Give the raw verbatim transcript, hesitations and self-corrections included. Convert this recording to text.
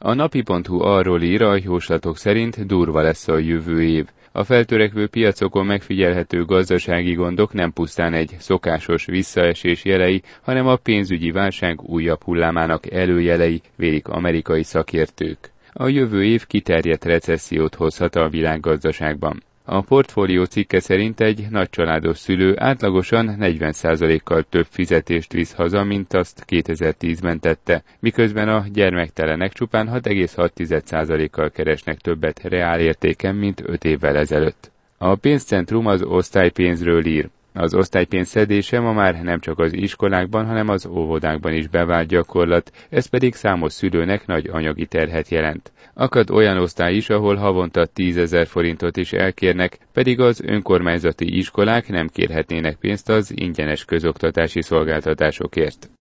A napi pont hu arról ír, a jóslatok szerint durva lesz a jövő év. A feltörekvő piacokon megfigyelhető gazdasági gondok nem pusztán egy szokásos visszaesés jelei, hanem a pénzügyi válság újabb hullámának előjelei, vélik amerikai szakértők. A jövő év kiterjedt recessziót hozhat a világgazdaságban. A portfólió cikke szerint egy nagycsaládos szülő átlagosan negyven százalékkal több fizetést visz haza, mint azt kétezer-tízben tette, miközben a gyermektelenek csupán hat egész hat százalékkal keresnek többet reálértéken, mint öt évvel ezelőtt. A pénzcentrum az osztálypénzről ír. Az osztálypénz szedése ma már nem csak az iskolákban, hanem az óvodákban is bevált gyakorlat, ez pedig számos szülőnek nagy anyagi terhet jelent. Akad olyan osztály is, ahol havonta tízezer forintot is elkérnek, pedig az önkormányzati iskolák nem kérhetnének pénzt az ingyenes közoktatási szolgáltatásokért.